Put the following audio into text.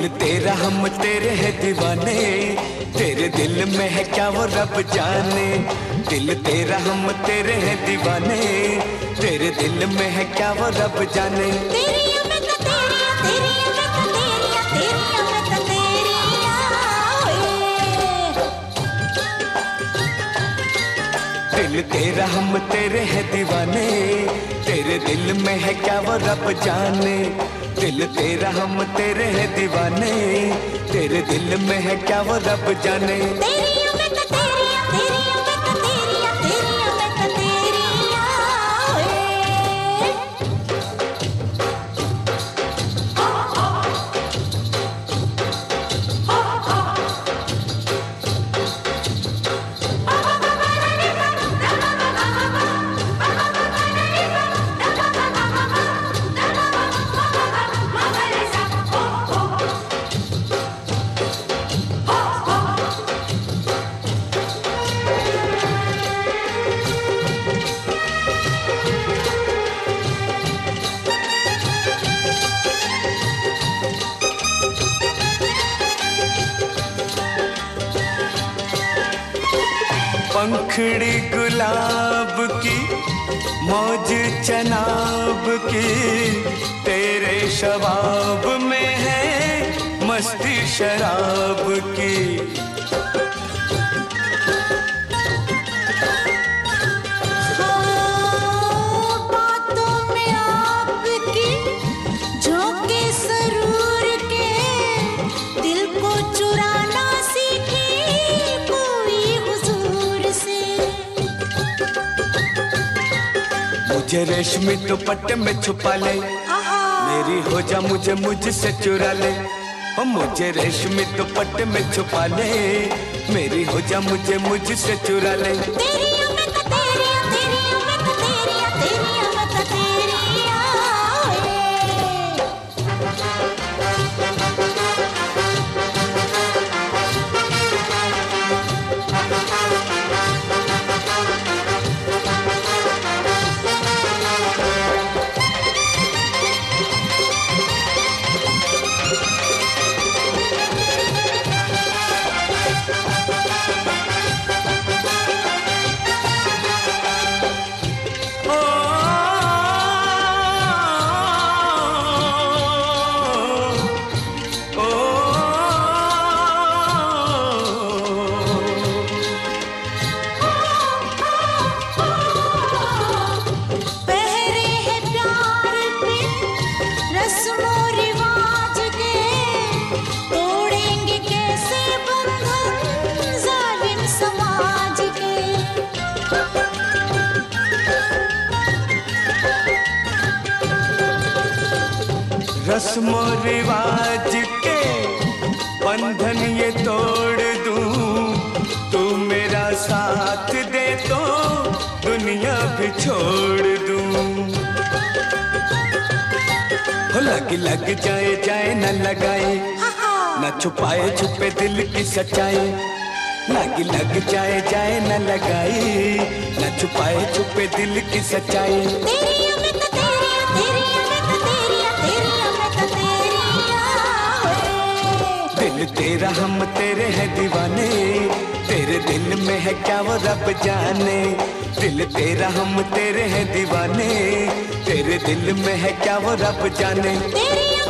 दिल तेरा हम तेरे हैं दीवाने, तेरे दिल में है क्या वो रब जाने। दिल तेरा हम तेरे हैं दीवाने, तेरे दिल में है क्या वो रब जाने। दिल तेरा हम तेरे हैं दीवाने, तेरे दिल में है क्या वो रब जाने। दिल तेरा हम तेरे हैं दीवाने, तेरे दिल में है क्या वो रब जाने। पंखड़ी गुलाब की मौज चनाब की, तेरे शबाब में है मस्ती शराब की। बातों में आपकी झोंके सरूर के, दिल को चुराना सीखी मुझे रेशमी दुपट्टे में छुपा ले, मेरी हो जा मुझे मुझसे चुरा ले। ओ मुझे रेशमी दुपट्टे में छुपा ले, मेरी हो जा मुझे मुझसे चुरा ले। रस्मो रिवाज के बंधन ये तोड़ दूं, तू मेरा साथ दे तो दुनिया भी छोड़ दूं। हो लग जाए जाए न लगाए, न छुपाए छुपे दिल की सच्चाई। लग जाए जाए न लगाए, न छुपाए छुपे दिल की सच्चाई। दिल तेरा हम तेरे हैं दीवाने, तेरे दिल में है क्या वो रब जाने। दिल तेरा हम तेरे हैं दीवाने, तेरे दिल में है क्या वो रब जाने।